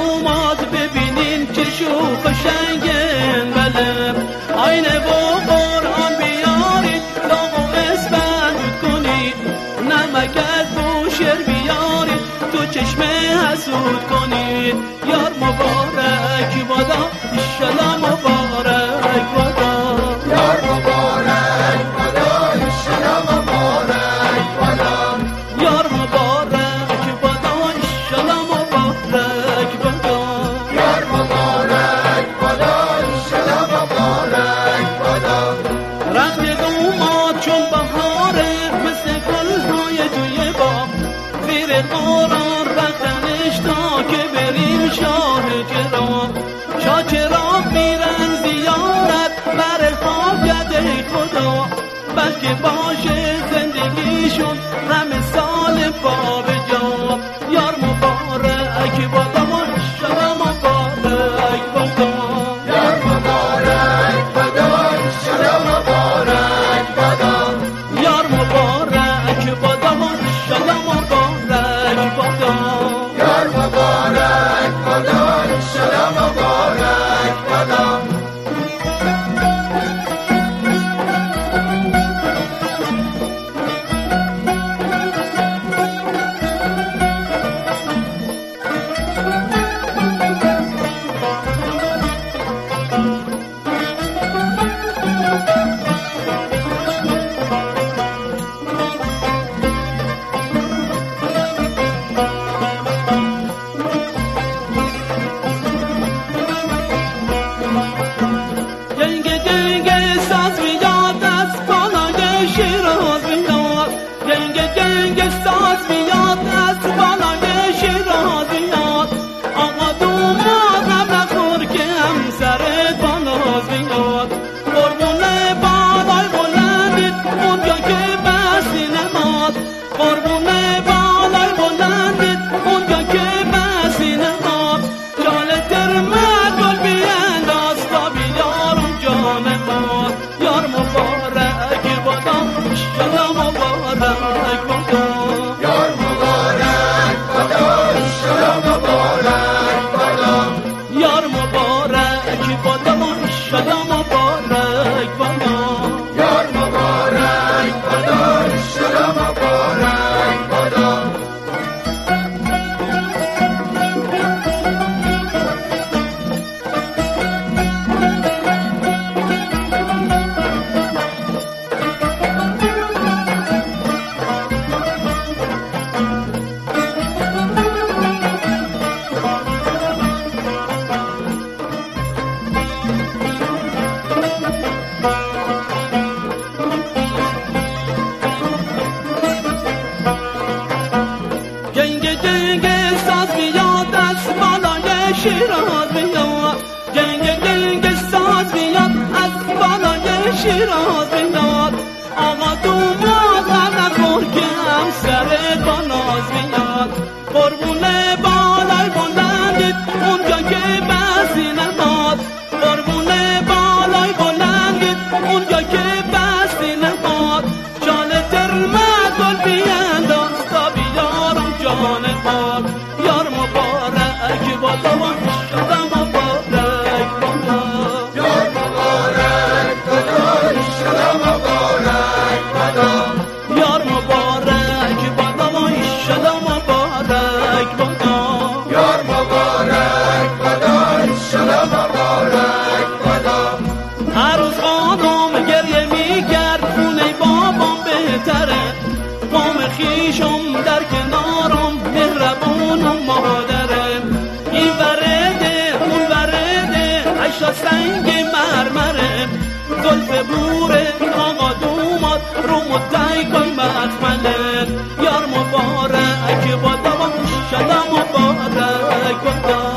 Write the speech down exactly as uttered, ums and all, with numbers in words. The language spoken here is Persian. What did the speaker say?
دوماد ببینین که شوخ و شنگن بله آینه و قرآن بیارید داغ و اسفند کنید نمک از بوشهر بیارید تو چشم حسود کنید یار مبارک بادا ایشالا مبارک بادا یار مبارک بادا ایشالا مبارک بادا یار مبارک بادا ایشالا مبارک بادا یار مبارک بادا ایشالا مبارک بادا رخت دوماد چون بهاره مثل گل‌های توی باغ زیر قرآن رفتنش تا که بریم شاه چراغ شاه چراغ میرن زیارت بر حاجت خدا بلکه باشه زندگیشون همه سال با به جا یار مبارک بادا ماشاءالله مبارک بادا یار مبارک بادا ایشالا مبارک بادا یار مبارک بادا ماشاءالله مبارک بادا یار مبارک بادا ایشالا مبارک بادا شیراز میاد جنگ جنگ ساز میاد از بالای شیراز میاد آقا دوماد نخور که همسرت با ناز میاد قربونه بالای بلندت اونجا که بسی نماد قربونه بالای بلندت اونجا که بسی نماد جان ترمت گل بینداز تا بیارم جان پاک یار مبارک بادا شدم مبارک بادا یار مبارک بادا شدم مبارک بادا یار مبارک بادا شدم مبارک بادا یار مبارک بادا شدم مبارک بادا هر روز خانم گریه میکرد خونه بابام بهتره قوم خیشم در کنارم مهربونم مادرم این ورده اون ورده عشق سنگ مرمره زلف بوره آقا دوماد رو مدعی کن مخملت یار مبارک بادا شدم مبارک بادا